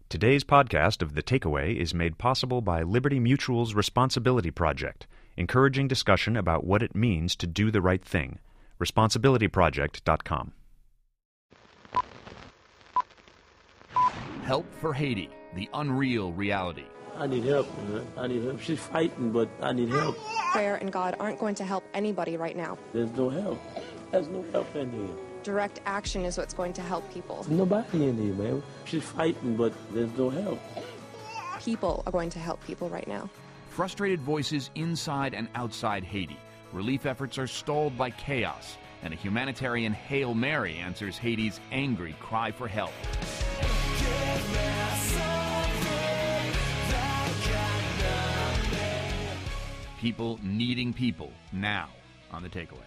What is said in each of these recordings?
Today's podcast of The Takeaway is made possible by Liberty Mutual's Responsibility Project, encouraging discussion about what it means to do the right thing. Responsibilityproject.com. Help for Haiti, the unreal reality. I need help, man. I need help. She's fighting, but I need help. Prayer and God aren't going to help anybody right now. There's no help. There's no help in here. Direct action is what's going to help people. Nobody in here, man. She's fighting, but there's no help. People are going to help people right now. Frustrated voices inside and outside Haiti. Relief efforts are stalled by chaos, and a humanitarian Hail Mary answers Haiti's angry cry for help. People needing people now on The Takeaway.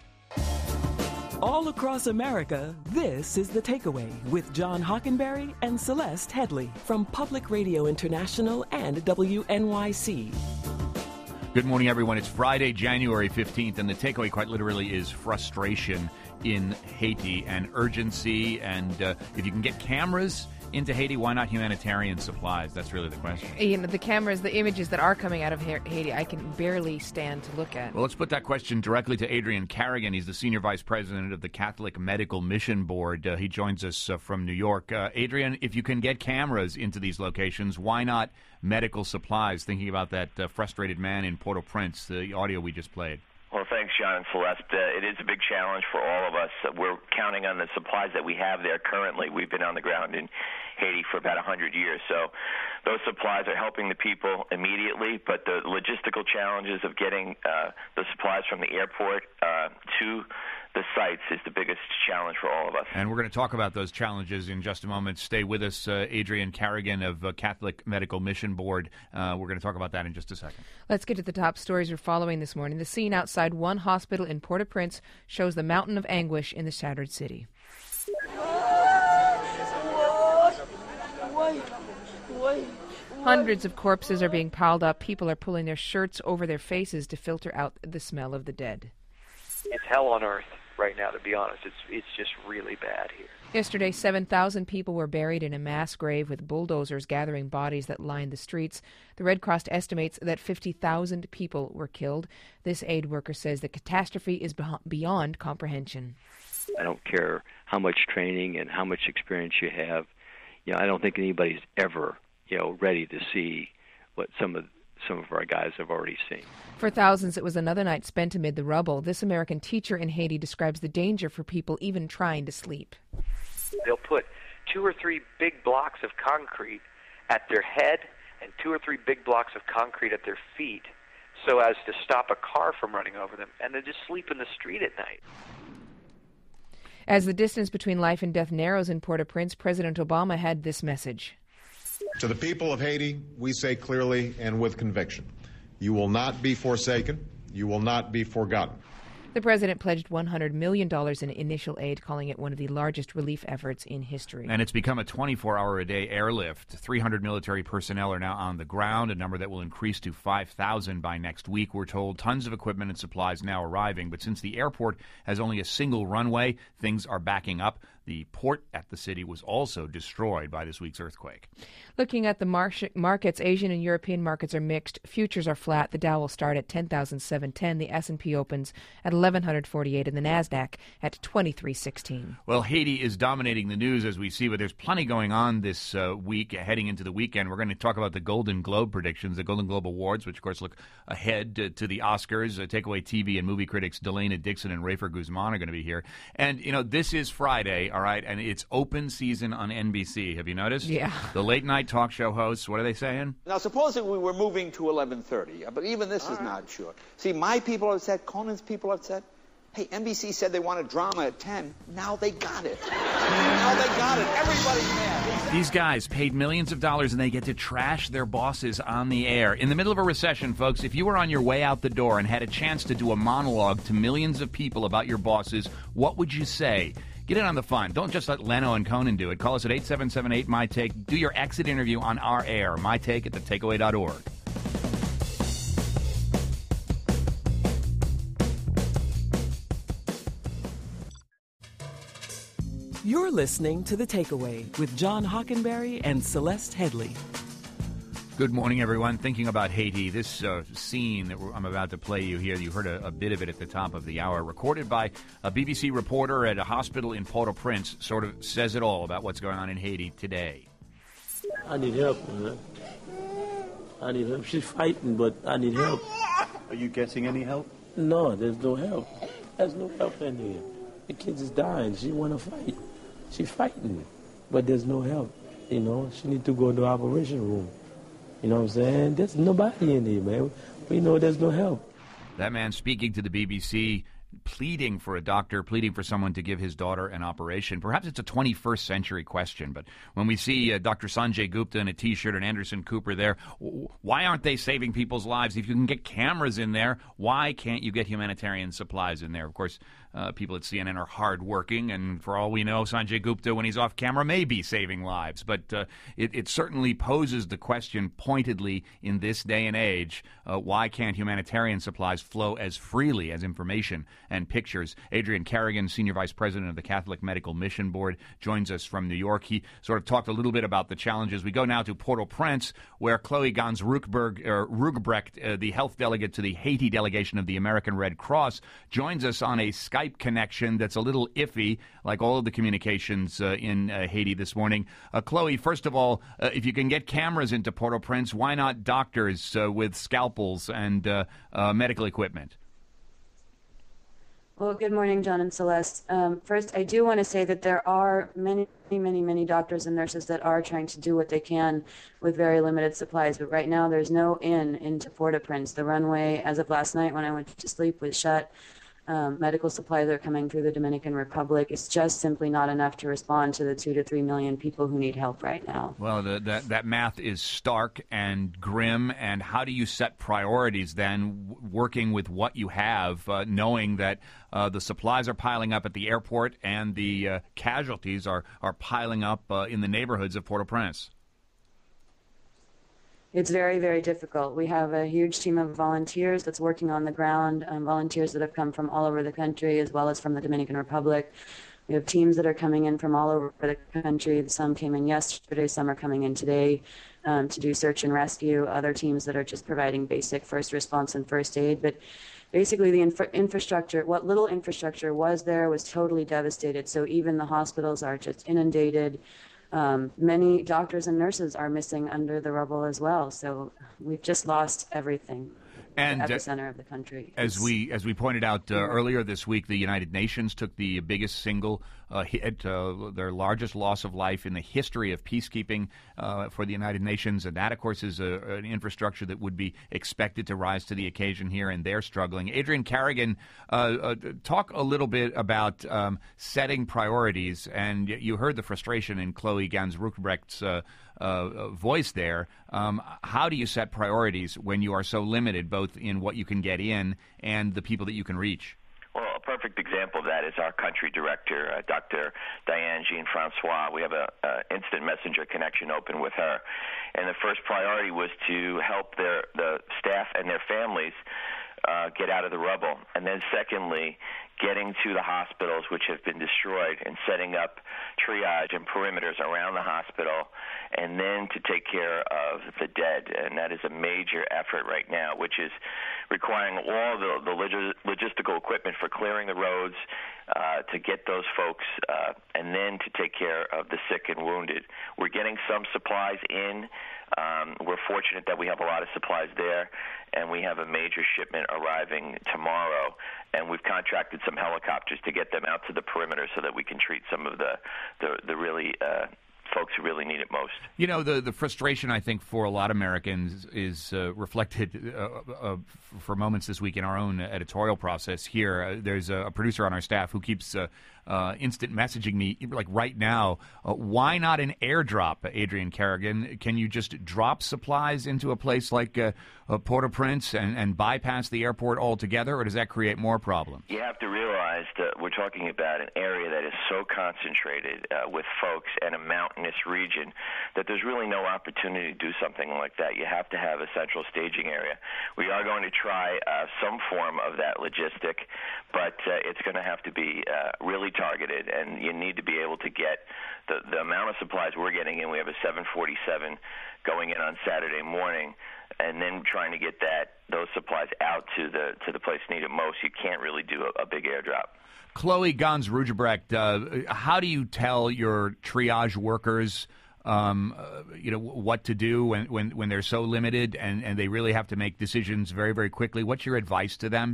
All across America, this is The Takeaway with John Hockenberry and Celeste Headley from Public Radio International and WNYC. Good morning, everyone. It's Friday, January 15th, and The Takeaway quite literally is frustration in Haiti and urgency. And if you can get cameras into Haiti, why not humanitarian supplies? That's really the question. You know, the cameras, the images that are coming out of Haiti, I can barely stand to look at. Well, let's put that question directly to Adrian Carrigan. He's the Senior Vice President of the Catholic Medical Mission Board. He joins us from New York. Adrian, if you can get cameras into these locations, why not medical supplies? Thinking about that frustrated man in Port-au-Prince, the audio we just played. Well, thanks, John and Celeste. It is a big challenge for all of us. We're counting on the supplies that we have there currently. We've been on the ground in Haiti for about 100 years, so those supplies are helping the people immediately, but the logistical challenges of getting the supplies from the airport to the sites is the biggest challenge for all of us. And we're going to talk about those challenges in just a moment. Stay with us, Adrian Carrigan of Catholic Medical Mission Board. We're going to talk about that in just a second. Let's get to the top stories we're following this morning. The scene outside one hospital in Port-au-Prince shows the mountain of anguish in the shattered city. Hundreds of corpses are being piled up. People are pulling their shirts over their faces to filter out the smell of the dead. It's hell on earth right now, to be honest. It's just really bad here. Yesterday, 7,000 people were buried in a mass grave with bulldozers gathering bodies that lined the streets. The Red Cross estimates that 50,000 people were killed. This aid worker says the catastrophe is beyond comprehension. I don't care how much training and how much experience you have. You know, I don't think anybody's ever, ready to see what some of our guys have already seen. For thousands, it was another night spent amid the rubble. This American teacher in Haiti describes the danger for people even trying to sleep. They'll put 2 or 3 big blocks of concrete at their head and 2 or 3 big blocks of concrete at their feet so as to stop a car from running over them, and they just sleep in the street at night. As the distance between life and death narrows in Port-au-Prince, President Obama had this message. To the people of Haiti, we say clearly and with conviction, you will not be forsaken, you will not be forgotten. The president pledged $100 million in initial aid, calling it one of the largest relief efforts in history. And it's become a 24-hour-a-day airlift. 300 military personnel are now on the ground, a number that will increase to 5,000 by next week, we're told. Tons of equipment and supplies now arriving. But since the airport has only a single runway, things are backing up. The port at the city was also destroyed by this week's earthquake. Looking at the markets, Asian and European markets are mixed. Futures are flat. The Dow will start at 10,710. The S&P opens at 1,148, and the NASDAQ at 2316. Well, Haiti is dominating the news as we see, but there's plenty going on this week heading into the weekend. We're going to talk about the Golden Globe predictions, the Golden Globe Awards, which, of course, look ahead to the Oscars. Takeaway TV and movie critics Delana Dixon and Rafer Guzman are going to be here. And, this is Friday, all right, and it's open season on NBC. Have you noticed? Yeah. The late-night talk show hosts, what are they saying? Now, supposing we were moving to 11:30, but even this is not sure. See, my people are upset, Conan's people are upset. Hey, NBC said they wanted drama at 10. Now they got it. Everybody's mad. These guys paid millions of dollars and they get to trash their bosses on the air. In the middle of a recession, folks, if you were on your way out the door and had a chance to do a monologue to millions of people about your bosses, what would you say? Get in on the fun. Don't just let Leno and Conan do it. Call us at 877-8-MY-TAKE. Do your exit interview on our air. mytake@thetakeaway.org. You're listening to The Takeaway with John Hockenberry and Celeste Headlee. Good morning, everyone. Thinking about Haiti, this scene that I'm about to play you here, you heard a bit of it at the top of the hour, recorded by a BBC reporter at a hospital in Port-au-Prince, sort of says it all about what's going on in Haiti today. I need help, man. I need help. She's fighting, but I need help. Are you getting any help? No, there's no help. There's no help in here. The kid is dying. She want to fight. She's fighting, but there's no help. You know, she need to go to the operation room. You know what I'm saying? There's nobody in here, man. We know there's no help. That man speaking to the BBC, pleading for a doctor, pleading for someone to give his daughter an operation. Perhaps it's a 21st century question, but when we see Dr. Sanjay Gupta in a T-shirt and Anderson Cooper there, why aren't they saving people's lives? If you can get cameras in there, why can't you get humanitarian supplies in there? Of course, people at CNN are hardworking, and for all we know, Sanjay Gupta, when he's off camera, may be saving lives. But it certainly poses the question pointedly in this day and age, why can't humanitarian supplies flow as freely as information and pictures? Adrian Carrigan, Senior Vice President of the Catholic Medical Mission Board, joins us from New York. He sort of talked a little bit about the challenges. We go now to Port-au-Prince, where Chloe Gans Rugebrecht, the health delegate to the Haiti delegation of the American Red Cross, joins us on a Skype connection that's a little iffy, like all of the communications in Haiti this morning. Chloe, first of all, if you can get cameras into Port-au-Prince, why not doctors with scalpels and medical equipment? Well, good morning, John and Celeste. First, I do want to say that there are many doctors and nurses that are trying to do what they can with very limited supplies. But right now, there's no into Port-au-Prince. The runway, as of last night when I went to sleep, was shut. Medical supplies are coming through the Dominican Republic. It's just simply not enough to respond to the 2 to 3 million people who need help right now. Well, that math is stark and grim. And how do you set priorities then, working with what you have, knowing that the supplies are piling up at the airport and the casualties are piling up in the neighborhoods of Port-au-Prince? It's very difficult. We have a huge team of volunteers that's working on the ground, volunteers that have come from all over the country as well as from the Dominican Republic. We have teams that are coming in from all over the country. Some came in yesterday, some are coming in today to do search and rescue, other teams that are just providing basic first response and first aid. But basically the infrastructure, what little infrastructure was there was totally devastated. So even the hospitals are just inundated. Many doctors and nurses are missing under the rubble as well. So we've just lost everything. And the epicenter of the country. As we pointed out earlier this week, the United Nations took the biggest single hit, their largest loss of life in the history of peacekeeping for the United Nations. And that, of course, is an infrastructure that would be expected to rise to the occasion here, and they're struggling. Adrian Carrigan, talk a little bit about setting priorities. And you heard the frustration in Chloe Gans Rugebrecht's voice there. How do you set priorities when you are so limited, both in what you can get in and the people that you can reach? Well, a perfect example of that is our country director, Dr. Diane Jean-Francois. We have a instant messenger connection open with her. And the first priority was to help the staff and their families get out of the rubble. And then secondly, getting to the hospitals which have been destroyed and setting up triage and perimeters around the hospital, and then to take care of the dead. And that is a major effort right now, which is requiring all the logistical equipment for clearing the roads to get those folks, and then to take care of the sick and wounded. We're getting some supplies in. We're fortunate that we have a lot of supplies there, and we have a major shipment arriving tomorrow, and we've contracted some helicopters to get them out to the perimeter so that we can treat some of the really folks who really need it most. You know, the frustration, I think, for a lot of Americans is reflected for moments this week in our own editorial process here. There's a producer on our staff who keeps instant messaging me, like right now, why not an airdrop, Adrian Carrigan? Can you just drop supplies into a place like Port-au-Prince and bypass the airport altogether, or does that create more problems? You have to realize that we're talking about an area that is so concentrated with folks and a mountain mountainous region that there's really no opportunity to do something like that. You have to have a central staging area. We are going to try some form of that logistic, but it's going to have to be really targeted, and you need to be able to get the amount of supplies we're getting in. We have a 747 going in on Saturday morning, and then trying to get those supplies out to the place needed most. You can't really do a big airdrop. Chloe Gons Rugebrecht, how do you tell your triage workers what to do when they're so limited and they really have to make decisions very, very quickly? What's your advice to them?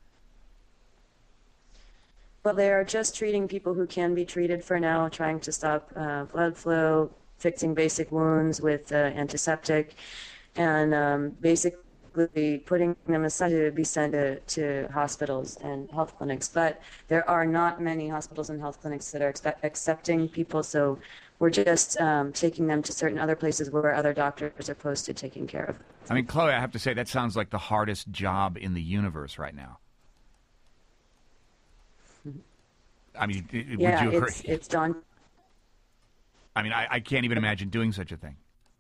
Well, they are just treating people who can be treated for now, trying to stop blood flow, fixing basic wounds with antiseptic, and basically putting them aside to be sent to hospitals and health clinics. But there are not many hospitals and health clinics that are accepting people, so we're just taking them to certain other places where other doctors are posted taking care of. I mean, Chloe, I have to say, that sounds like the hardest job in the universe right now. I mean, would you agree? It's daunting. I mean, I can't even imagine doing such a thing.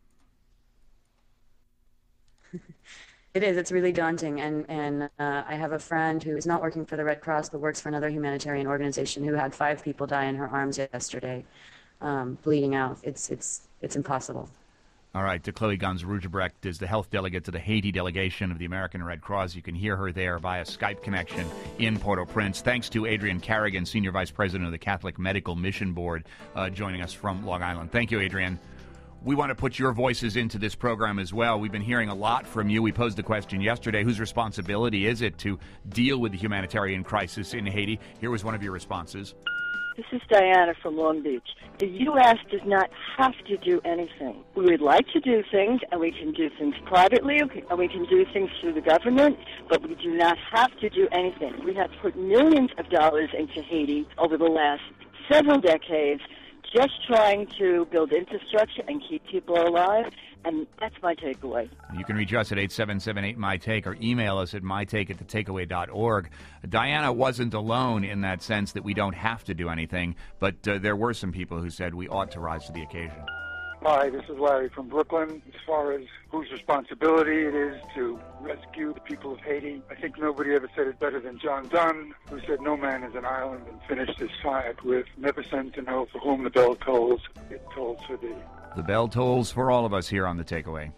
It is. It's really daunting. And I have a friend who is not working for the Red Cross but works for another humanitarian organization who had 5 people die in her arms yesterday, bleeding out. It's impossible. All right. Chloe Gons Rugebrecht is the health delegate to the Haiti delegation of the American Red Cross. You can hear her there via Skype connection in Port-au-Prince. Thanks to Adrienne Carrigan, Senior Vice President of the Catholic Medical Mission Board, joining us from Long Island. Thank you, Adrienne. We want to put your voices into this program as well. We've been hearing a lot from you. We posed the question yesterday, whose responsibility is it to deal with the humanitarian crisis in Haiti? Here was one of your responses. This is Diana from Long Beach. The U.S. does not have to do anything. We would like to do things, and we can do things privately, and we can do things through the government, but we do not have to do anything. We have put millions of dollars into Haiti over the last several decades, just trying to build infrastructure and keep people alive, and that's my takeaway. You can reach us at 8778-MyTake or email us at mytake@thetakeaway.org. Diana wasn't alone in that sense that we don't have to do anything, but there were some people who said we ought to rise to the occasion. Hi, this is Larry from Brooklyn. As far as whose responsibility it is to rescue the people of Haiti, I think nobody ever said it better than John Donne, who said no man is an island, and finished his sonnet with, never send to know for whom the bell tolls, it tolls for thee. The bell tolls for all of us here on The Takeaway.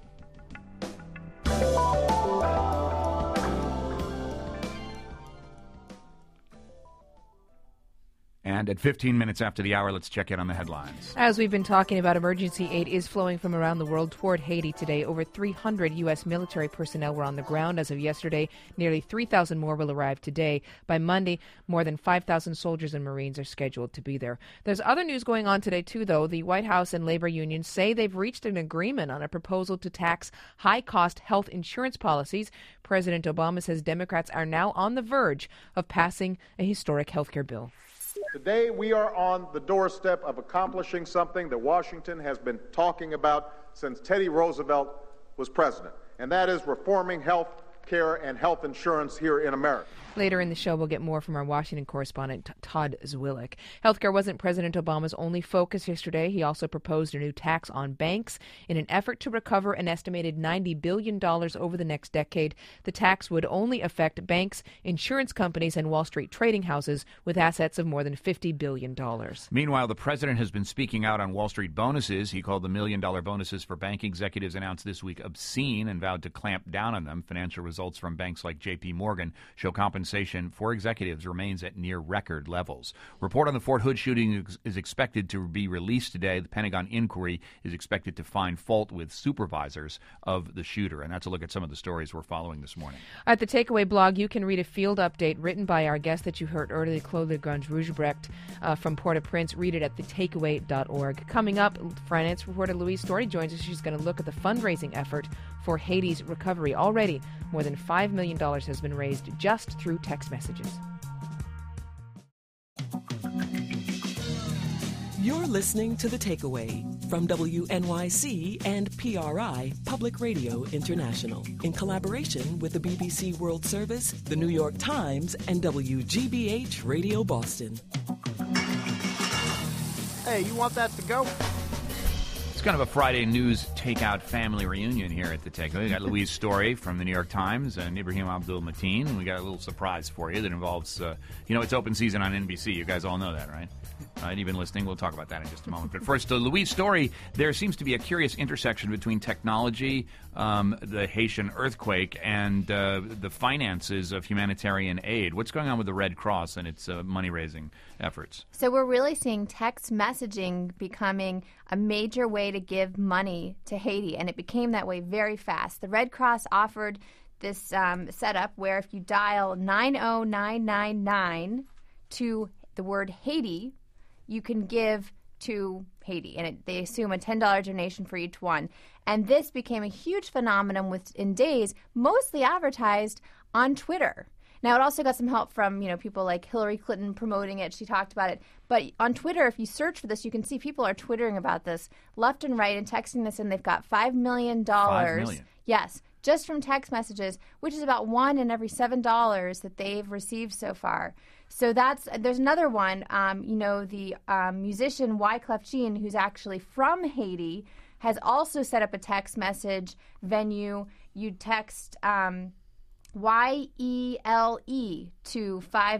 And at 15 minutes after the hour, let's check in on the headlines. As we've been talking about, emergency aid is flowing from around the world toward Haiti today. Over 300 U.S. military personnel were on the ground as of yesterday. Nearly 3,000 more will arrive today. By Monday, more than 5,000 soldiers and Marines are scheduled to be there. There's other news going on today, too, though. The White House and labor unions say they've reached an agreement on a proposal to tax high-cost health insurance policies. President Obama says Democrats are now on the verge of passing a historic health care bill. Today, we are on the doorstep of accomplishing something that Washington has been talking about since Teddy Roosevelt was president, and that is reforming health care and health insurance here in America. Later in the show, we'll get more from our Washington correspondent, Todd Zwillich. Healthcare wasn't President Obama's only focus yesterday. He also proposed a new tax on banks in an effort to recover an estimated $90 billion over the next decade. The tax would only affect banks, insurance companies, and Wall Street trading houses with assets of more than $50 billion. Meanwhile, the president has been speaking out on Wall Street bonuses. He called the $1 million bonuses for bank executives announced this week obscene and vowed to clamp down on them. Financial results from banks like J.P. Morgan show compensation for executives remains at near record levels. Report on the Fort Hood shooting is expected to be released today. The Pentagon inquiry is expected to find fault with supervisors of the shooter. And that's a look at some of the stories we're following this morning. At the Takeaway blog, you can read a field update written by our guest that you heard earlier, Chloe Gons Rugebrecht from Port-au-Prince. Read it at thetakeaway.org. Coming up, finance reporter Louise Storey joins us. She's going to look at the fundraising effort for Haiti's recovery. Already, more than $5 million has been raised just through text messages. You're listening to The Takeaway from WNYC and PRI Public Radio International in collaboration with the BBC World Service, the New York Times, and WGBH Radio Boston. Hey, you want that to go? kind of a Friday news takeout family reunion here at the Takeaway. We got Louise Story from the New York Times and Ibrahim Abdul-Mateen. We got a little surprise for you that involves, it's open season on NBC. You guys all know that, right? You've been listening. We'll talk about that in just a moment. But first, Louise Story, there seems to be a curious intersection between technology, the Haitian earthquake, and the finances of humanitarian aid. What's going on with the Red Cross and its money-raising efforts? So we're really seeing text messaging becoming a major way to give money to Haiti, and it became that way very fast. The Red Cross offered this setup where if you dial 90999 to the word Haiti, you can give to Haiti, and they assume a $10 donation for each one. And this became a huge phenomenon within days, mostly advertised on Twitter. Now, it also got some help from, people like Hillary Clinton promoting it. She talked about it. But on Twitter, if you search for this, you can see people are twittering about this left and right and texting this in. They've got $5 million. $5 million? Yes, just from text messages, which is about $1 in every $7 that they've received so far. So there's another one. The musician Wyclef Jean, who's actually from Haiti, has also set up a text message venue. You text YELE to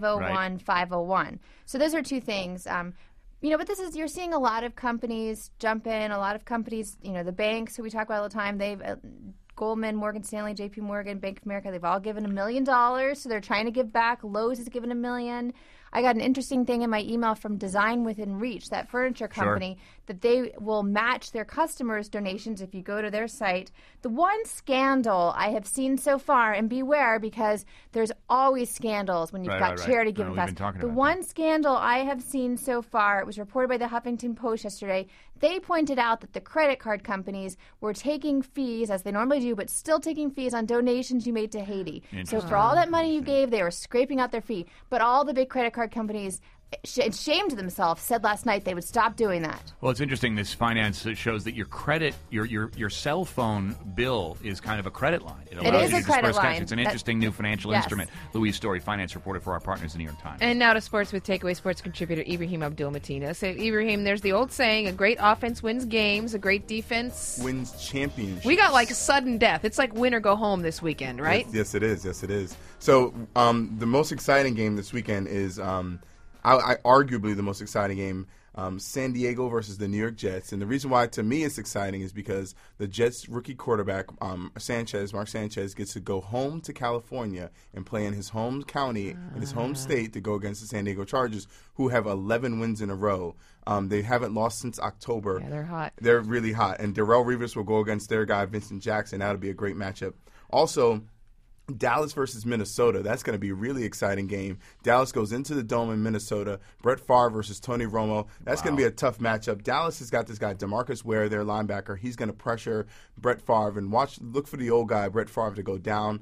501-501. So those are two things. But you're seeing a lot of companies jump in. A lot of companies, the banks who we talk about all the time, they've Goldman, Morgan Stanley, JP Morgan, Bank of America, they've all given $1 million, so they're trying to give back. Lowe's has given $1 million. I got an interesting thing in my email from Design Within Reach, that furniture company, that they will match their customers' donations if you go to their site. The one scandal I have seen so far, and beware because there's always scandals when you've got charity giving back. The one scandal I have seen so far, it was reported by the Huffington Post yesterday, they pointed out that the credit card companies were taking fees, as they normally do, but still taking fees on donations you made to Haiti. So for all that money you gave, they were scraping out their fee. But all the big credit card companies shamed themselves, said last night they would stop doing that. Well, it's interesting. This finance shows that your credit, your cell phone bill is kind of a credit line. It allows you to disperse cash. It's an interesting new financial instrument. Louise Story, finance reporter for our partners in the New York Times. And now to sports with Takeaway Sports contributor Ibrahim Abdul-Mateen. So, Ibrahim, there's the old saying, a great offense wins games, a great defense wins championships. We got like sudden death. It's like win or go home this weekend, right? Yes, it is. Yes, it is. So the most exciting game this weekend is arguably the most exciting game, San Diego versus the New York Jets. And the reason why, to me, it's exciting is because the Jets' rookie quarterback, Mark Sanchez, gets to go home to California and play in his home county, in his home state, to go against the San Diego Chargers, who have 11 wins in a row. They haven't lost since October. Yeah, they're hot. They're really hot. And Darrelle Revis will go against their guy, Vincent Jackson. That'll be a great matchup. Also, Dallas versus Minnesota. That's going to be a really exciting game. Dallas goes into the Dome in Minnesota. Brett Favre versus Tony Romo. That's going to be a tough matchup. Dallas has got this guy, DeMarcus Ware, their linebacker. He's going to pressure Brett Favre and look for the old guy, Brett Favre, to go down,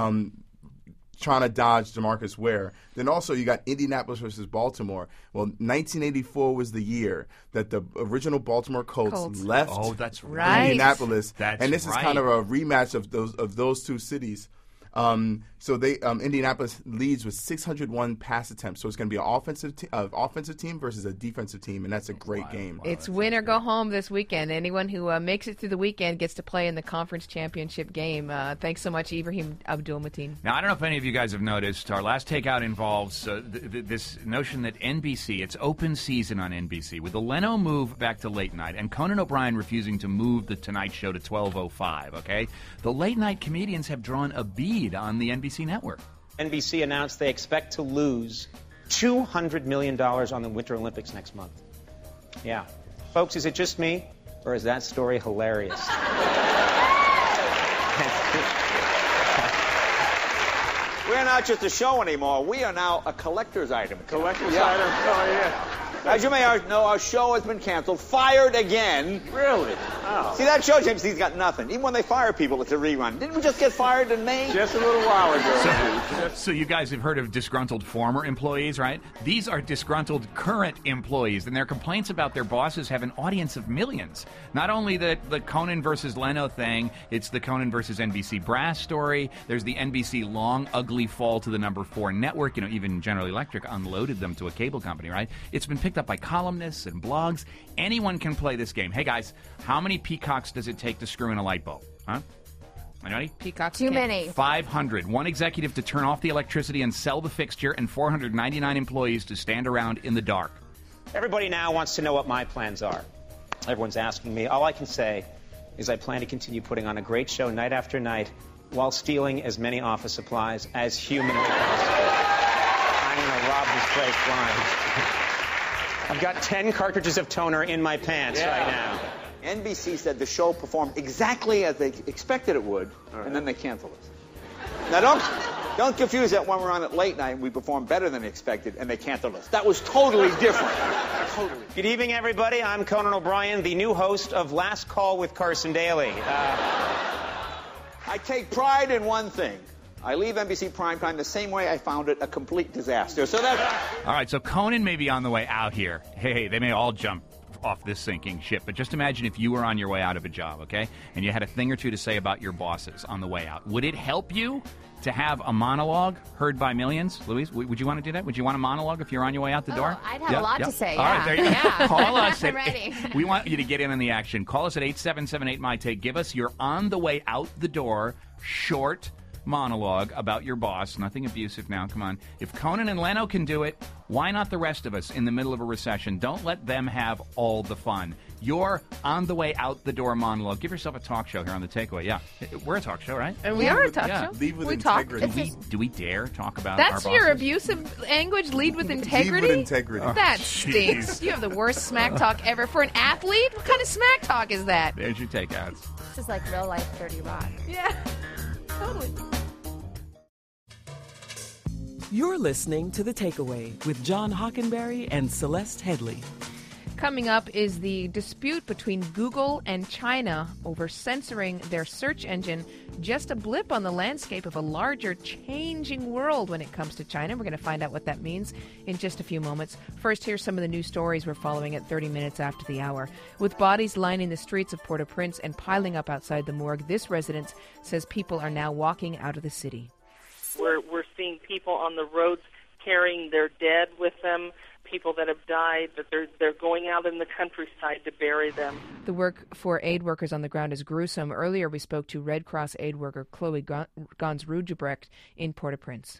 trying to dodge DeMarcus Ware. Then also you got Indianapolis versus Baltimore. Well, 1984 was the year that the original Baltimore Colts left Indianapolis. And this is kind of a rematch of those two cities. So Indianapolis leads with 601 pass attempts. So it's going to be an offensive team versus a defensive team, and that's a great game. It's win or go home this weekend. Anyone who makes it through the weekend gets to play in the conference championship game. Thanks so much, Ibrahim Abdul-Mateen. Now, I don't know if any of you guys have noticed, our last takeout involves this notion that NBC, it's open season on NBC, with the Leno move back to late night and Conan O'Brien refusing to move the Tonight Show to 12:05, okay? The late night comedians have drawn a bead on the NBC network. NBC announced they expect to lose $200 million on the Winter Olympics next month. Yeah. Folks, is it just me, or is that story hilarious? We're not just a show anymore. We are now a collector's item. Collector's item? Oh, yeah. As you may know, our show has been canceled. Fired again. Really? Oh. See, that shows NBC's got nothing. Even when they fire people, it's a rerun. Didn't we just get fired in May? Just a little while ago. So you guys have heard of disgruntled former employees, right? These are disgruntled current employees, and their complaints about their bosses have an audience of millions. Not only the Conan versus Leno thing, it's the Conan versus NBC brass story. There's the NBC long, ugly fall to the number 4 network. Even General Electric unloaded them to a cable company, right? It's been picked up by columnists and blogs. Anyone can play this game. Hey, guys, how many many peacocks does it take to screw in a light bulb? Huh? Anybody? Peacocks. Too many. 500. One executive to turn off the electricity and sell the fixture, and 499 employees to stand around in the dark. Everybody now wants to know what my plans are. Everyone's asking me. All I can say is I plan to continue putting on a great show night after night while stealing as many office supplies as humanly possible. I'm going to rob this place blind. I've got 10 cartridges of toner in my pants right now. NBC said the show performed exactly as they expected it would, and then they canceled us. Now, don't confuse that when we're on at late night, we performed better than expected, and they canceled us. That was totally different. Totally. Good evening, everybody. I'm Conan O'Brien, the new host of Last Call with Carson Daly. I take pride in one thing. I leave NBC Primetime the same way I found it, a complete disaster. So that's... All right, so Conan may be on the way out here. Hey, they may all jump off this sinking ship, but just imagine if you were on your way out of a job, okay, and you had a thing or two to say about your bosses on the way out. Would it help you to have a monologue heard by millions? Louise, would you want to do that? Would you want a monologue if you're on your way out the door? I'd have a lot to say, All right, there you go. Call us. I'm ready. We want you to get in on the action. Call us at 877-8-MY-TAKE. Give us your on-the-way-out the door short monologue about your boss. Nothing abusive now. Come on. If Conan and Leno can do it, why not the rest of us in the middle of a recession? Don't let them have all the fun. Your on-the-way-out-the-door monologue. Give yourself a talk show here on The Takeaway. Yeah. We're a talk show, right? And we are a talk show. Lead with we integrity. Do we dare talk about our That's bosses? your abusive language? Lead with integrity? Lead with integrity. That jeez. stinks. You have the worst smack talk ever. For an athlete? What kind of smack talk is that? There's your takeouts. This is like real life 30 Rock. Yeah, totally. You're listening to The Takeaway with John Hockenberry and Celeste Headley. Coming up is the dispute between Google and China over censoring their search engine, just a blip on the landscape of a larger, changing world when it comes to China. We're going to find out what that means in just a few moments. First, here's some of the news stories we're following at 30 minutes after the hour. With bodies lining the streets of Port-au-Prince and piling up outside the morgue, this resident says people are now walking out of the city. We're seeing people on the roads carrying their dead with them, people that have died, that they're going out in the countryside to bury them. The work for aid workers on the ground is gruesome. Earlier we spoke to Red Cross aid worker Chloe Gans-Rudgebrecht in Port-au-Prince.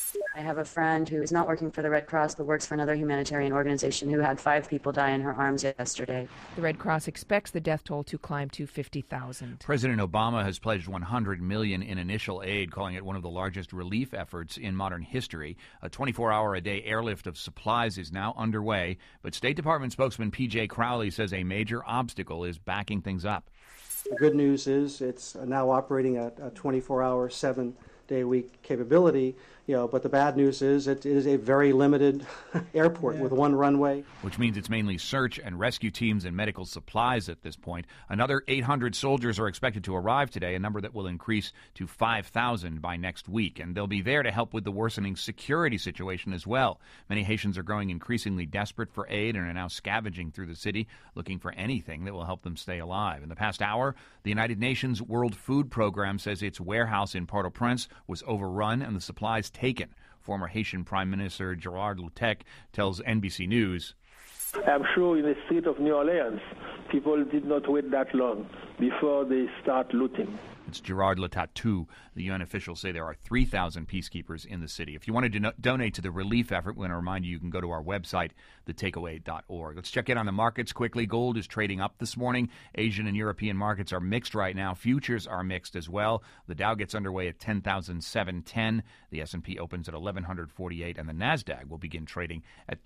I have a friend who is not working for the Red Cross but works for another humanitarian organization who had 5 people die in her arms yesterday. The Red Cross expects the death toll to climb to 50,000. President Obama has pledged $100 million in initial aid, calling it one of the largest relief efforts in modern history. A 24-hour-a-day airlift of supplies is now underway, but State Department spokesman P.J. Crowley says a major obstacle is backing things up. The good news is it's now operating at a 24-hour, 7-day-a-week capability. But the bad news is it is a very limited airport with one runway. Which means it's mainly search and rescue teams and medical supplies at this point. Another 800 soldiers are expected to arrive today, a number that will increase to 5,000 by next week. And they'll be there to help with the worsening security situation as well. Many Haitians are growing increasingly desperate for aid and are now scavenging through the city, looking for anything that will help them stay alive. In the past hour, the United Nations World Food Program says its warehouse in Port-au-Prince was overrun and the supplies taken. Former Haitian Prime Minister Gerard Loutek tells NBC News, I'm sure in the street of New Orleans, people did not wait that long before they start looting. It's Gerard Latatu. The UN officials say there are 3,000 peacekeepers in the city. If you wanted to donate to the relief effort, we want to remind you can go to our website, thetakeaway.org. Let's check in on the markets quickly. Gold is trading up this morning. Asian and European markets are mixed right now. Futures are mixed as well. The Dow gets underway at 10,710. The S&P opens at 1,148, and the NASDAQ will begin trading at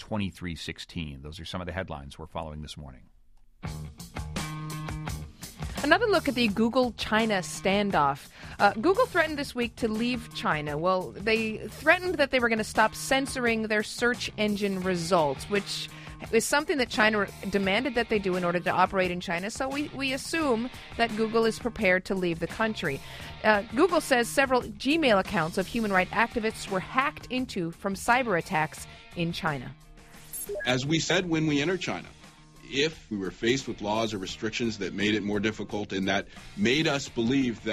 2316. Those are some of the headlines we're following this morning. Another look at the Google-China standoff. Google threatened this week to leave China. Well, they threatened that they were going to stop censoring their search engine results, which is something that China demanded that they do in order to operate in China. So we assume that Google is prepared to leave the country. Google says several Gmail accounts of human rights activists were hacked into from cyber attacks in China. As we said when we entered China, if we were faced with laws or restrictions that made it more difficult and that made us believe that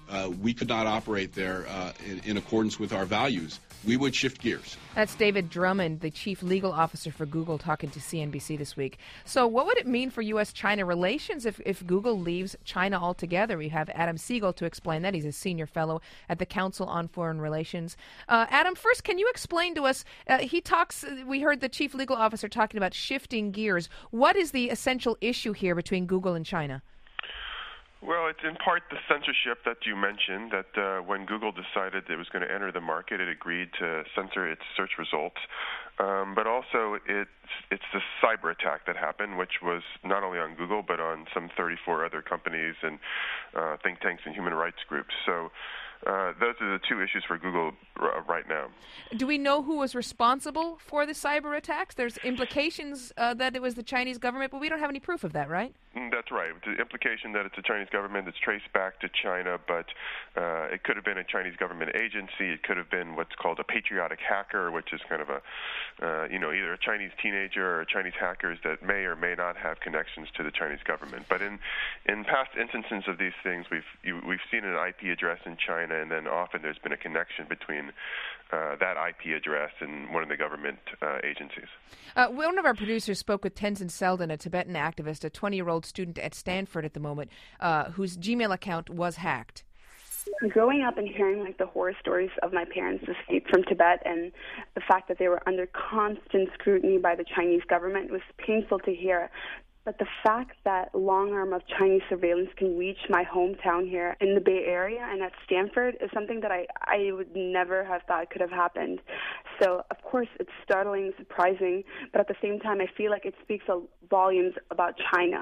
we could not operate there in accordance with our values, we would shift gears. That's David Drummond, the chief legal officer for Google, talking to CNBC this week. So what would it mean for U.S.-China relations if Google leaves China altogether? We have Adam Siegel to explain that. He's a senior fellow at the Council on Foreign Relations. Adam, first, can you explain to us, we heard the chief legal officer talking about shifting gears. What is the essential issue here between Google and China? Well, it's in part the censorship that you mentioned, that when Google decided it was going to enter the market, it agreed to censor its search results. But also it's the cyber attack that happened, which was not only on Google, but on some 34 other companies and think tanks and human rights groups. So those are the two issues for Google right now. Do we know who was responsible for the cyber attacks? There's implications that it was the Chinese government, but we don't have any proof of that, right? That's right. The implication that it's the Chinese government that's traced back to China, but it could have been a Chinese government agency. It could have been what's called a patriotic hacker, which is kind of either a Chinese teenager or Chinese hackers that may or may not have connections to the Chinese government. But in past instances of these things, we've seen an IP address in China, and then often there's been a connection between that IP address and one of the government agencies. One of our producers spoke with Tenzin Seldon, a Tibetan activist, a 20-year-old student at Stanford at the moment, whose Gmail account was hacked. Growing up and hearing the horror stories of my parents' escape from Tibet and the fact that they were under constant scrutiny by the Chinese government was painful to hear. But the fact that long arm of Chinese surveillance can reach my hometown here in the Bay Area and at Stanford is something that I would never have thought could have happened. So, of course, it's startling, surprising, but at the same time, I feel like it speaks volumes about China.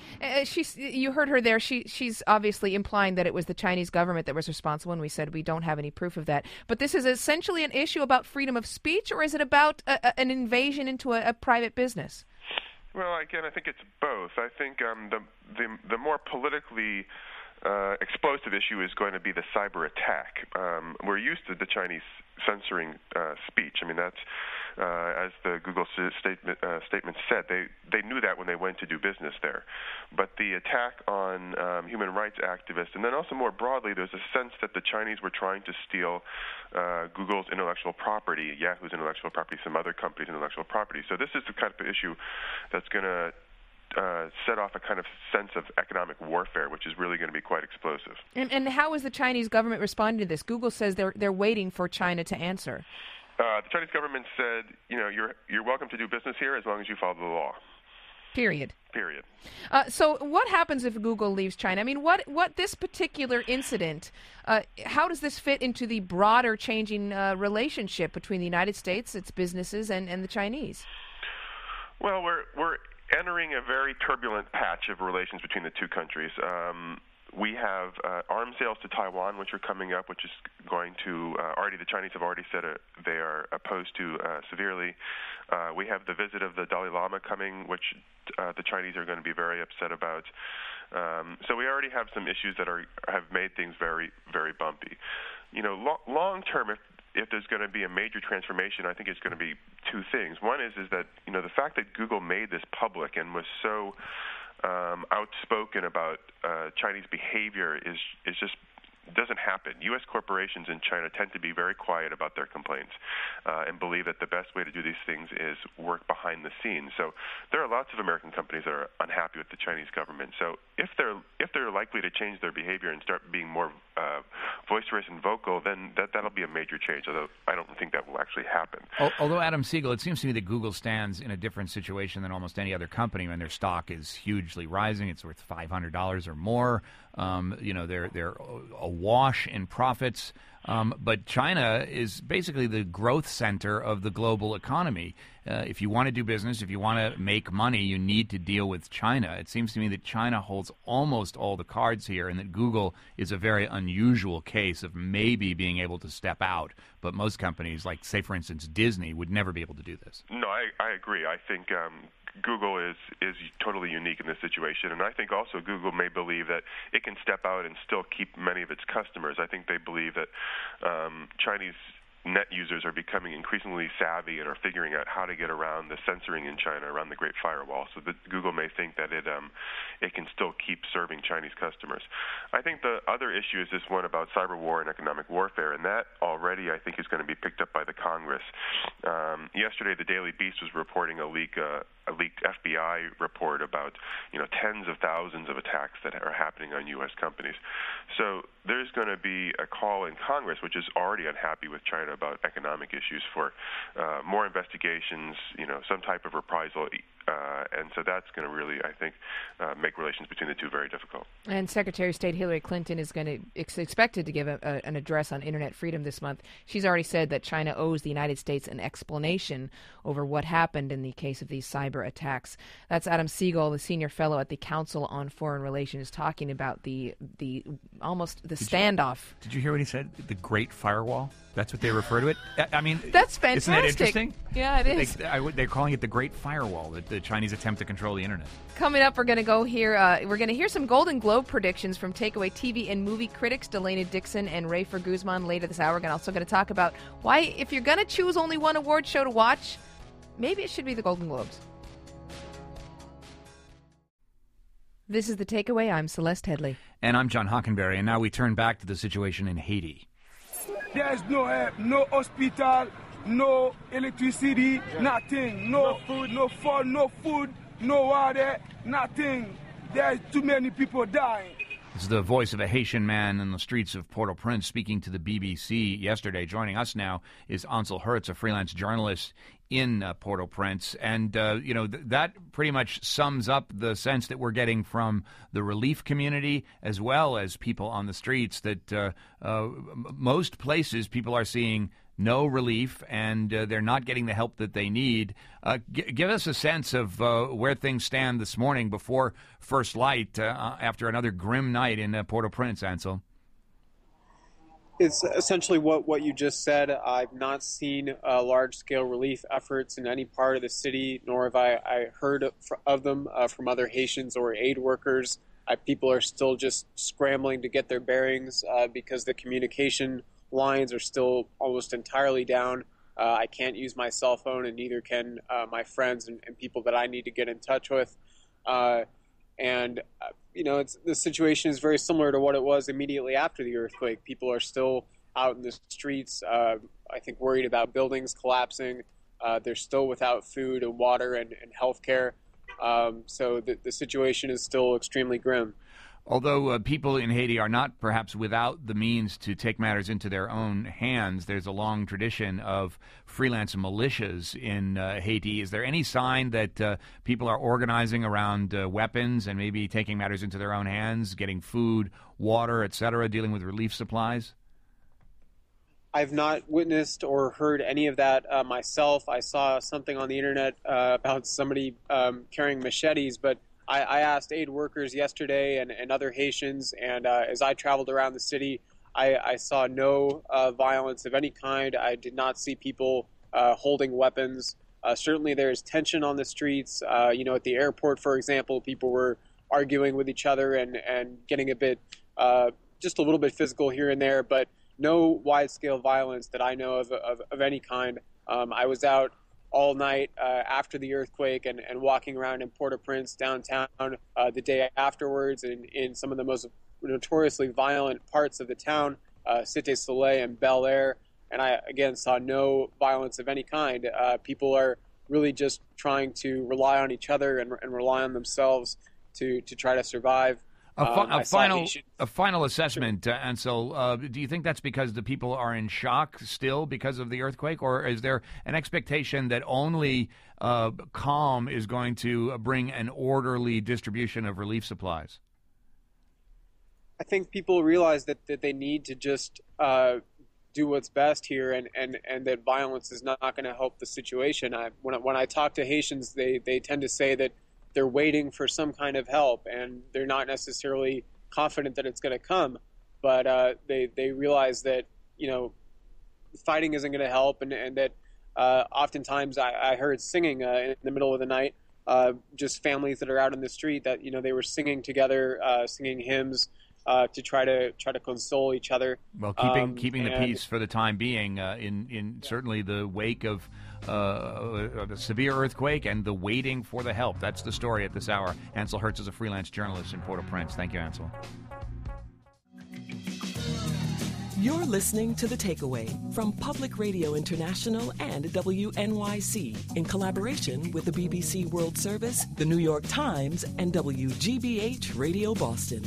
You heard her there. She's obviously implying that it was the Chinese government that was responsible, and we said we don't have any proof of that. But this is essentially an issue about freedom of speech, or is it about an invasion into a private business? Well, again, I think it's both. I think the more politically explosive issue is going to be the cyber attack. We're used to the Chinese censoring speech. I mean, that's as the Google statement said, they knew that when they went to do business there. But the attack on human rights activists, and then also more broadly, there's a sense that the Chinese were trying to steal Google's intellectual property, Yahoo's intellectual property, some other companies' intellectual property. So this is the kind of issue that's going to set off a kind of sense of economic warfare, which is really going to be quite explosive. And how is the Chinese government responding to this? Google says they're waiting for China to answer. The Chinese government said, you're welcome to do business here as long as you follow the law. Period. Period. So what happens if Google leaves China? I mean, what this particular incident, how does this fit into the broader changing relationship between the United States, its businesses, and the Chinese? Well, we're entering a very turbulent patch of relations between the two countries. We have arms sales to Taiwan, which are coming up, which is going to the Chinese have already said they are opposed to severely. We have the visit of the Dalai Lama coming, which the Chinese are going to be very upset about. So we already have some issues that have made things very, very bumpy. Long term, if there's going to be a major transformation, I think it's going to be two things. One is that the fact that Google made this public and was so outspoken about Chinese behavior is just doesn't happen. U.S. corporations in China tend to be very quiet about their complaints and believe that the best way to do these things is work behind the scenes. So there are lots of American companies that are unhappy with the Chinese government. So if they're likely to change their behavior and start being more boisterous and vocal, then that'll be a major change, although I don't think that will actually happen. Although, Adam Siegel, it seems to me that Google stands in a different situation than almost any other company when their stock is hugely rising. It's worth $500 or more. They're awash in profits. But China is basically the growth center of the global economy. If you want to do business, if you want to make money, you need to deal with China. It seems to me that China holds almost all the cards here, and that Google is a very unusual case of maybe being able to step out. But most companies, like, say, for instance, Disney, would never be able to do this. No, I agree. I think Google is totally unique in this situation, and I think also Google may believe that it can step out and still keep many of its customers. I think they believe that Chinese net users are becoming increasingly savvy and are figuring out how to get around the censoring in China, around the Great Firewall, so that Google may think that it can still keep serving Chinese customers. I think the other issue is this one about cyber war and economic warfare, and that already I think is going to be picked up by the Congress. Yesterday, the Daily Beast was reporting a leaked FBI report about tens of thousands of attacks that are happening on U.S. companies. So there's going to be a call in Congress, which is already unhappy with China about economic issues, for more investigations, some type of reprisal, and so that's going to really, I think, make relations between the two very difficult. And Secretary of State Hillary Clinton is expected to give an address on internet freedom this month. She's already said that China owes the United States an explanation over what happened in the case of these cyber attacks. That's Adam Siegel, the senior fellow at the Council on Foreign Relations, talking about the standoff. Did you hear what he said? The Great Firewall? That's what they refer to it? I mean, that's fantastic. Isn't that interesting? Yeah, it is. They're calling it the Great Firewall, the Chinese attempt to control the internet. Coming up, we're going to hear some Golden Globe predictions from Takeaway TV and movie critics Delaney Dixon and Rafer Guzman later this hour. We're also going to talk about why, if you're going to choose only one award show to watch, maybe it should be the Golden Globes. This is The Takeaway. I'm Celeste Headley. And I'm John Hockenberry. And now we turn back to the situation in Haiti. There's no help, no hospital, no electricity, nothing. No food, no phone, no food, no water, nothing. There's too many people dying. This is the voice of a Haitian man in the streets of Port-au-Prince speaking to the BBC yesterday. Joining us now is Ansel Hertz, a freelance journalist in Port-au-Prince. And, that pretty much sums up the sense that we're getting from the relief community as well as people on the streets, that most places people are seeing no relief, and they're not getting the help that they need. Give us a sense of where things stand this morning before first light after another grim night in Port-au-Prince, Ansel. It's essentially what you just said. I've not seen large-scale relief efforts in any part of the city, nor have I heard of them from other Haitians or aid workers. People are still just scrambling to get their bearings because the communication lines are still almost entirely down. I can't use my cell phone, and neither can my friends and people that I need to get in touch with. The situation is very similar to what it was immediately after the earthquake. People are still out in the streets, I think worried about buildings collapsing. They're still without food and water and health care. So the situation is still extremely grim. Although people in Haiti are not perhaps without the means to take matters into their own hands, there's a long tradition of freelance militias in Haiti. Is there any sign that people are organizing around weapons and maybe taking matters into their own hands, getting food, water, etc., dealing with relief supplies? I've not witnessed or heard any of that myself. I saw something on the internet about somebody carrying machetes, but I asked aid workers yesterday and other Haitians, and as I traveled around the city, I saw no violence of any kind. I did not see people holding weapons. Certainly there's tension on the streets. At the airport, for example, people were arguing with each other and getting a bit, just a little bit physical here and there, but no wide-scale violence that I know of any kind. I was out all night after the earthquake and walking around in Port-au-Prince downtown the day afterwards in some of the most notoriously violent parts of the town, Cité Soleil and Bel Air, and I, again, saw no violence of any kind. People are really just trying to rely on each other and rely on themselves to try to survive. A final assessment, Ansel. Do you think that's because the people are in shock still because of the earthquake, or is there an expectation that only calm is going to bring an orderly distribution of relief supplies? I think people realize that they need to just do what's best here, and that violence is not going to help the situation. When I talk to Haitians, they tend to say that they're waiting for some kind of help, and they're not necessarily confident that it's going to come. But they realize that, fighting isn't going to help, and that oftentimes I heard singing in the middle of the night, just families that are out in the street that, they were singing together, singing hymns, to try to console each other. Well, keeping the peace for the time being in certainly the wake of a severe earthquake and the waiting for the help. That's the story at this hour. Ansel Hertz is a freelance journalist in Port-au-Prince. Thank you, Ansel. You're listening to The Takeaway from Public Radio International and WNYC in collaboration with the BBC World Service, the New York Times, and WGBH Radio Boston.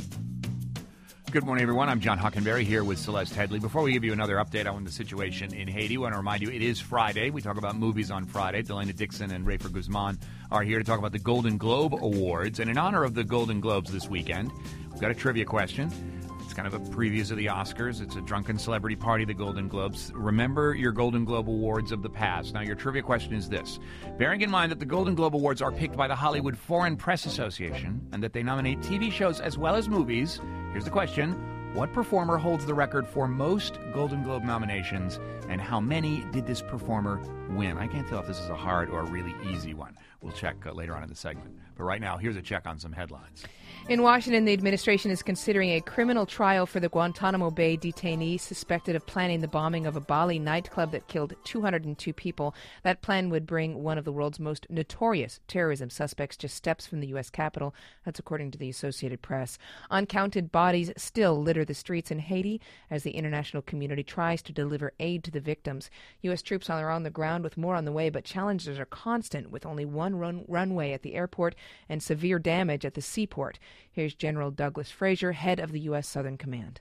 Good morning, everyone. I'm John Hockenberry here with Celeste Headley. Before we give you another update on the situation in Haiti, I want to remind you it is Friday. We talk about movies on Friday. Delana Dixon and Rafer Guzman are here to talk about the Golden Globe Awards. And in honor of the Golden Globes this weekend, we've got a trivia question. It's kind of a preview of the Oscars. It's a drunken celebrity party, the Golden Globes. Remember your Golden Globe Awards of the past. Now, your trivia question is this. Bearing in mind that the Golden Globe Awards are picked by the Hollywood Foreign Press Association and that they nominate TV shows as well as movies, here's the question. What performer holds the record for most Golden Globe nominations, and how many did this performer win? I can't tell if this is a hard or a really easy one. We'll check later on in the segment. But right now, here's a check on some headlines. In Washington, the administration is considering a criminal trial for the Guantanamo Bay detainee suspected of planning the bombing of a Bali nightclub that killed 202 people. That plan would bring one of the world's most notorious terrorism suspects just steps from the U.S. Capitol. That's according to the Associated Press. Uncounted bodies still litter the streets in Haiti as the international community tries to deliver aid to the victims. U.S. troops are on the ground with more on the way, but challenges are constant with only one runway at the airport and severe damage at the seaport. Here's General Douglas Fraser, head of the U.S. Southern Command.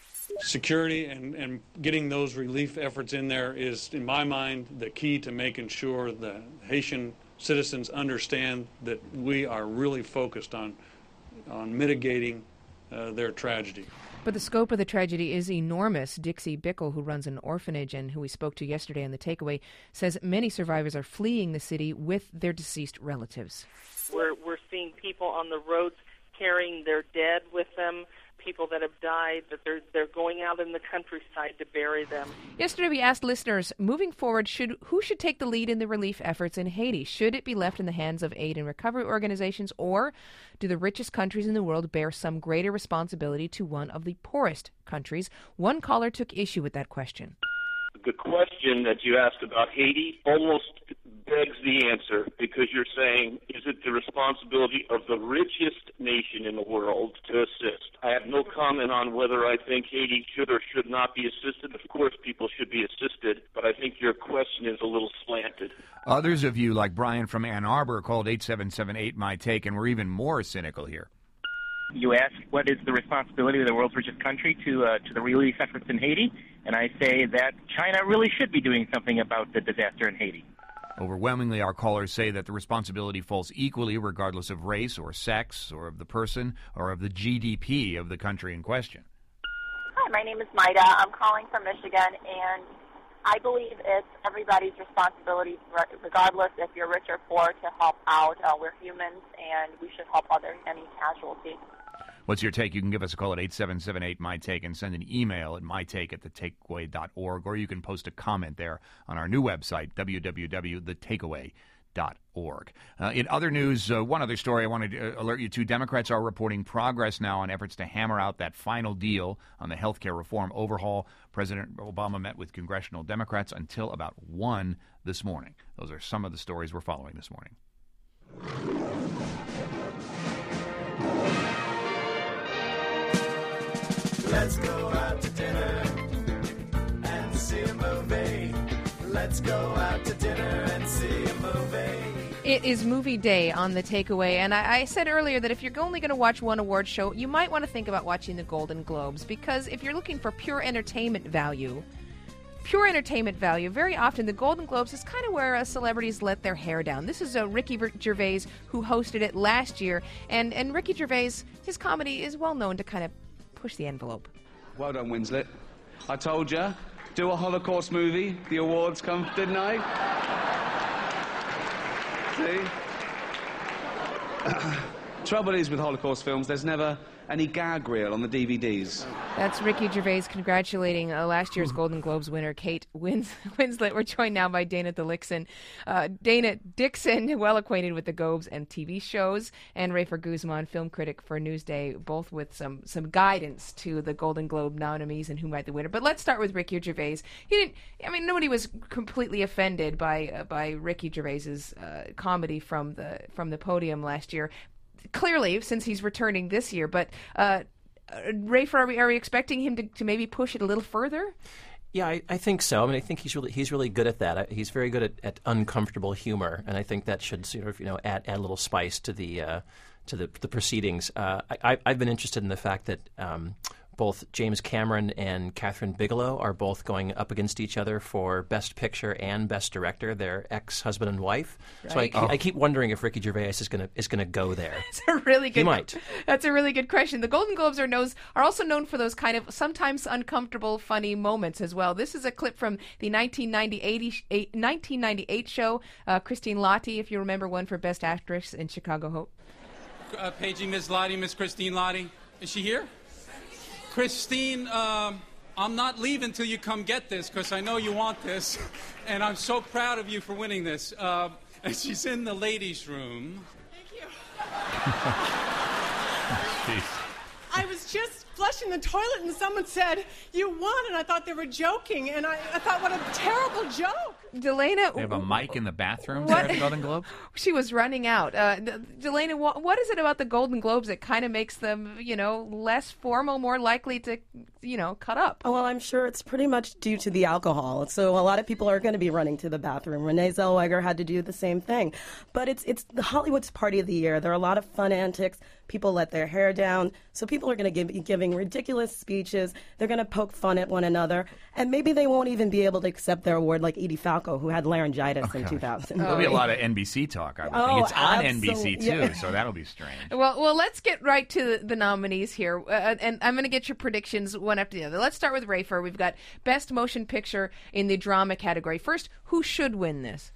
Security and getting those relief efforts in there is, in my mind, the key to making sure the Haitian citizens understand that we are really focused on mitigating their tragedy. But the scope of the tragedy is enormous. Dixie Bickle, who runs an orphanage and who we spoke to yesterday on The Takeaway, says many survivors are fleeing the city with their deceased relatives. We're seeing people on the roads carrying their dead with them, people that have died, that they're going out in the countryside to bury them. Yesterday we asked listeners, moving forward, who should take the lead in the relief efforts in Haiti? Should it be left in the hands of aid and recovery organizations, or do the richest countries in the world bear some greater responsibility to one of the poorest countries? One caller took issue with that question. The question that you asked about Haiti almost begs the answer, because you're saying, is it the responsibility of the richest nation in the world to assist? I have no comment on whether I think Haiti should or should not be assisted. Of course, people should be assisted, but I think your question is a little slanted. Others of you, like Brian from Ann Arbor, called 8778-MY-TAKE, and we're even more cynical here. You ask what is the responsibility of the world's richest country to the relief efforts in Haiti, and I say that China really should be doing something about the disaster in Haiti. Overwhelmingly, our callers say that the responsibility falls equally regardless of race or sex or of the person or of the GDP of the country in question. Hi, my name is Maida. I'm calling from Michigan, and I believe it's everybody's responsibility, regardless if you're rich or poor, to help out. We're humans, and we should help any casualty. What's your take? You can give us a call at 8778-MY-TAKE and send an email at mytake@thetakeaway.org, or you can post a comment there on our new website, www.thetakeaway.org. In other news, one other story I wanted to alert you to, Democrats are reporting progress now on efforts to hammer out that final deal on the health care reform overhaul. President Obama met with congressional Democrats until about 1 this morning. Those are some of the stories we're following this morning. Let's go out to dinner and see a movie. Let's go out to dinner and see a movie. It is movie day on The Takeaway, and I said earlier that if you're only going to watch one award show, you might want to think about watching the Golden Globes, because if you're looking for pure entertainment value, very often the Golden Globes is kind of where celebrities let their hair down. This is Ricky Gervais, who hosted it last year, and Ricky Gervais, his comedy is well known to kind of push the envelope. Well done, Winslet. I told you, do a Holocaust movie. The awards come, didn't I? See? Trouble is with Holocaust films, there's never any gag reel on the DVDs. That's Ricky Gervais congratulating last year's Golden Globes winner, Kate Winslet. We're joined now by Dana Dixon. Dana Dixon, well acquainted with the Globes and TV shows, and Rafer Guzman, film critic for Newsday, both with some guidance to the Golden Globe nominees and who might be the winner. But let's start with Ricky Gervais. Nobody was completely offended by Ricky Gervais's comedy from the podium last year. Clearly, since he's returning this year, but Rafer, are we expecting him to maybe push it a little further? Yeah, I think so. I mean, I think he's really good at that. He's very good at uncomfortable humor, and I think that should sort of add a little spice to the proceedings. I've been interested in the fact that both James Cameron and Catherine Bigelow are both going up against each other for Best Picture and Best Director. They're ex-husband and wife. Right. So I keep wondering if Ricky Gervais is going to go there. It's a really good. He might. That's a really good question. The Golden Globes are also known for those kind of sometimes uncomfortable, funny moments as well. This is a clip from the 1998 show. Christine Lottie, if you remember, won for Best Actress in Chicago Hope. Paging Ms. Lottie, Miss Christine Lottie. Is she here? Christine, I'm not leaving till you come get this because I know you want this, and I'm so proud of you for winning this. And she's in the ladies' room. Thank you. I was just flushing the toilet and someone said, "You won," and I thought they were joking, and I thought, what a terrible joke. Delana, they have a mic in the bathroom there at the Golden Globe? She was running out. Delana, what is it about the Golden Globes that kind of makes them, less formal, more likely to, cut up? Oh, well, I'm sure it's pretty much due to the alcohol. So a lot of people are going to be running to the bathroom. Renee Zellweger had to do the same thing. But it's the Hollywood's party of the year. There are a lot of fun antics. People let their hair down. So people are going to be giving ridiculous speeches. They're going to poke fun at one another. And maybe they won't even be able to accept their award like Edie Falco, who had laryngitis in 2000. There'll be a lot of NBC talk, I would think. It's on NBC, too, yeah. so that'll be strange. Well, let's get right to the nominees here. And I'm going to get your predictions one after the other. Let's start with Rafer. We've got Best Motion Picture in the drama category. First, who should win this?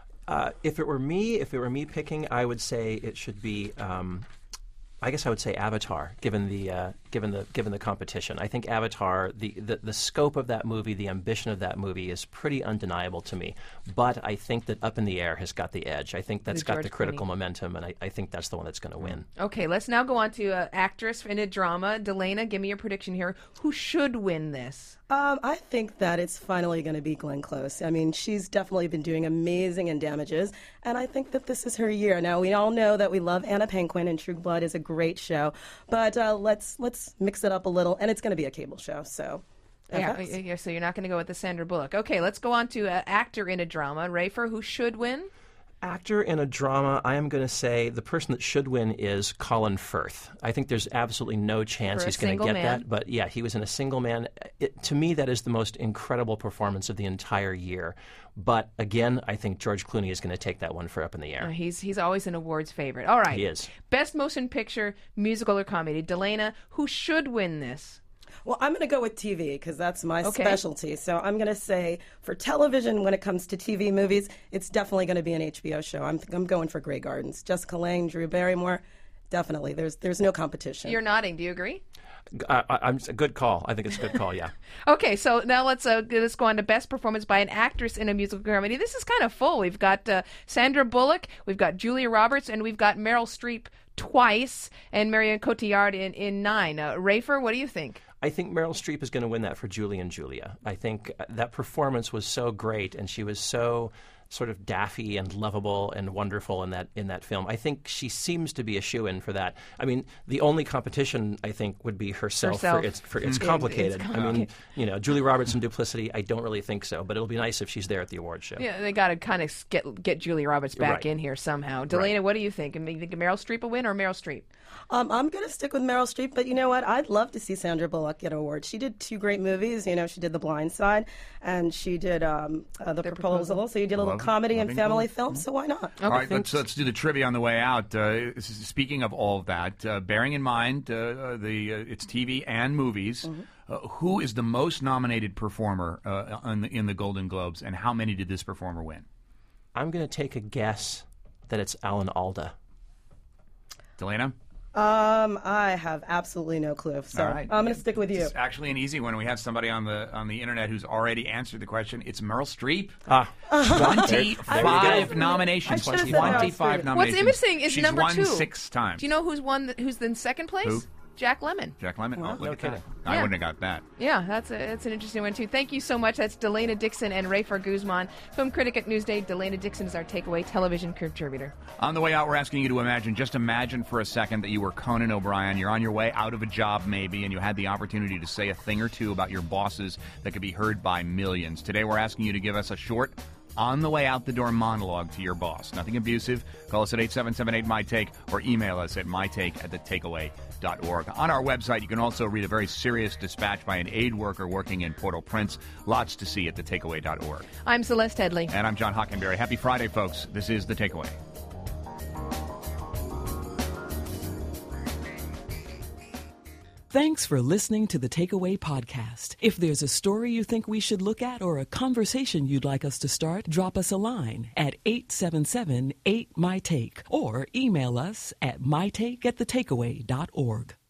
If it were me picking, I would say it should be. I guess I would say Avatar, given the competition. I think Avatar, the scope of that movie, the ambition of that movie is pretty undeniable to me. But I think that Up in the Air has got the edge. I think that's got the critical momentum, and I think that's the one that's going to win. Okay, let's now go on to actress in a drama. Delana, give me your prediction here. Who should win this? I think that it's finally going to be Glenn Close. I mean, she's definitely been doing amazing in Damages, and I think that this is her year. Now, we all know that we love Anna Paquin, and True Blood is a great show, but let's mix it up a little, and it's going to be a cable show, so... Yeah, so you're not going to go with the Sandra Bullock. Okay, let's go on to actor in a drama. Rafer, who should win? Actor in a drama, I am going to say the person that should win is Colin Firth. I think there's absolutely no chance he's going to get that. But yeah, he was in A Single Man. To me, that is the most incredible performance of the entire year. But again, I think George Clooney is going to take that one for Up in the Air. He's always an awards favorite. All right. He is. Best Motion Picture, Musical or Comedy. Delana, who should win this? Well, I'm going to go with TV because that's my specialty. So I'm going to say for television, when it comes to TV movies, it's definitely going to be an HBO show. I'm going for Grey Gardens. Jessica Lange, Drew Barrymore, definitely. There's no competition. You're nodding. Do you agree? I'm a good call. I think it's a good call, yeah. Okay, so now let's go on to Best Performance by an Actress in a Musical Comedy. This is kind of full. We've got Sandra Bullock, we've got Julia Roberts, and we've got Meryl Streep twice, and Marion Cotillard in 9. Rafer, what do you think? I think Meryl Streep is going to win that for Julie and Julia. I think that performance was so great, and she was so sort of daffy and lovable and wonderful in that film. I think she seems to be a shoo-in for that. I mean, the only competition I think would be herself. For it's complicated. I mean, Julie Roberts in Duplicity, I don't really think so, but it'll be nice if she's there at the award show. Yeah, they got to kind of get Julie Roberts back in here somehow. Delana, what do you think? You think Meryl Streep will win or Meryl Streep? I'm going to stick with Meryl Streep, but you know what? I'd love to see Sandra Bullock get an award. She did 2 great movies. She did The Blind Side, and she did The Proposal. So you did a little comedy and family film, so why not? All right, let's do the trivia on the way out. Speaking of all of that, bearing in mind it's TV and movies, who is the most nominated performer in the Golden Globes, and how many did this performer win? I'm going to take a guess that it's Alan Alda. Delana? I have absolutely no clue. So All right. I'm going to stick with you. It's actually an easy one. We have somebody on the internet who's already answered the question. It's Meryl Streep. 25 nominations. 25 nominations. What's interesting is She's number won 2. 6 times. Do you know who's in second place? Who? Jack Lemmon. Jack Lemmon? Well, Look no at kidding. that. I Yeah. wouldn't have got that. Yeah, that's an interesting one, too. Thank you so much. That's Delana Dixon and Rafer Guzman, film critic at Newsday. Delana Dixon is our takeaway television contributor. On the way out, we're asking you to imagine for a second that you were Conan O'Brien. You're on your way out of a job, maybe, and you had the opportunity to say a thing or two about your bosses that could be heard by millions. Today, we're asking you to give us a short, on-the-way-out-the-door monologue to your boss. Nothing abusive. Call us at 877-8MY-TAKE or email us at mytake@thetakeaway.org. On our website, you can also read a very serious dispatch by an aid worker working in Port-au-Prince. Lots to see at thetakeaway.org. I'm Celeste Headley. And I'm John Hockenberry. Happy Friday, folks. This is The Takeaway. Thanks for listening to the Takeaway Podcast. If there's a story you think we should look at or a conversation you'd like us to start, drop us a line at 877-8MY-TAKE or email us at mytake@thetakeaway.org.